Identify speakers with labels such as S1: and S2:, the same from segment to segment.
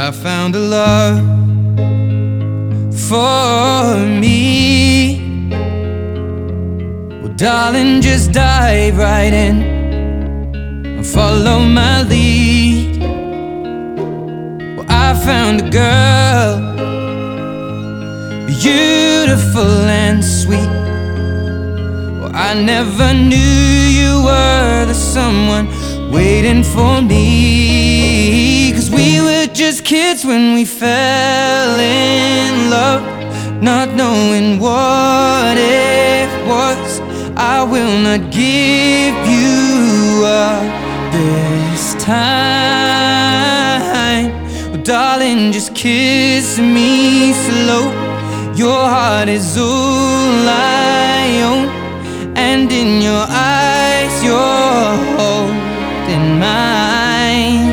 S1: I found a love for me. Well, darling, just dive right in and follow my lead. Well, I found a girl, beautiful and sweet. Well, I never knew you were the someone waiting for me. 'Cause we were just kids when we fell in love, not knowing what it was. I will not give you up this time. Oh, darling, just kiss me slow. Your heart is all I own, and in your eyes you're holding mine.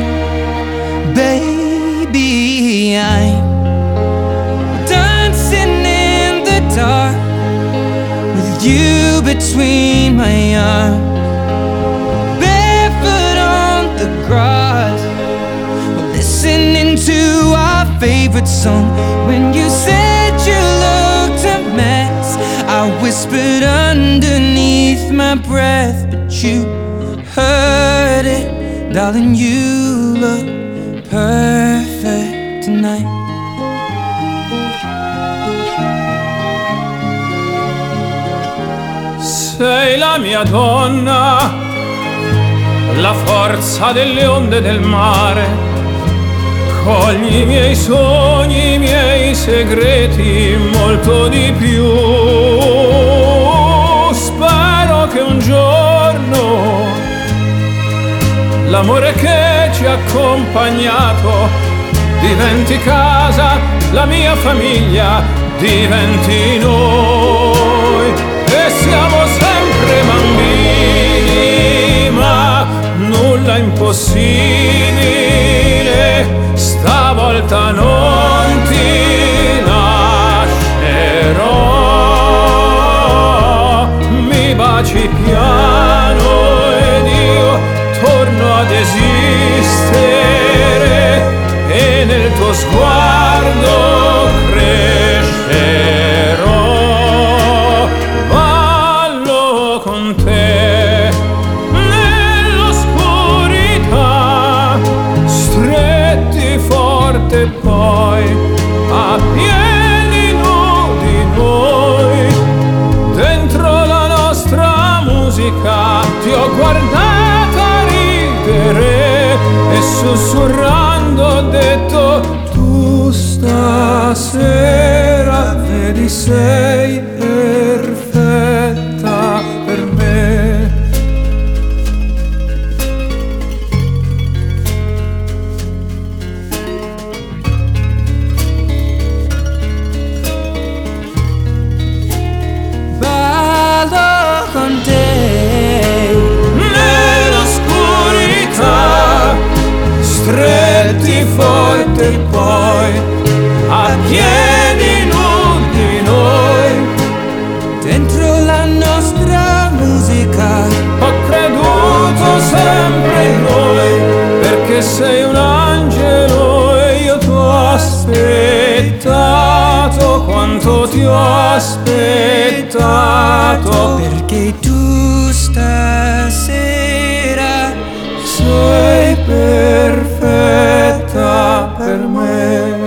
S1: Baby, I'm dancing in the dark with you between my arms, barefoot on the grass, listening to our favorite song. When you said you looked a mess, I whispered underneath my breath, but you heard it. Darling, you look perfect tonight.
S2: Sei la mia donna, la forza delle onde del mare. Cogli i miei sogni, i miei segreti, molto di più. Spero che un giorno l'amore che ci ha accompagnato diventi casa, la mia famiglia diventi noi. E siamo sempre bambini, ma nulla impossibile. Stavolta non ti lascerò. Mi baci piano ed io torno ad esistere, e nel tuo sguardo crescerò. Ballo con te nell'oscurità, stretti forte poi a piedi nudi noi. Dentro la nostra musica ti ho guardata ridere e sussurrando ho detto: tu stasera vedi sei perfetta per me.
S1: Ballo con te
S2: Nell'oscurità, stretti forte poi a piedi nudi noi.
S1: dentro la nostra musica.
S2: Ho creduto sempre in noi, perché sei un angelo e io t'ho aspettato. Quanto ti ho aspettato,
S1: Perché tu stasera
S2: sei perfetta per me.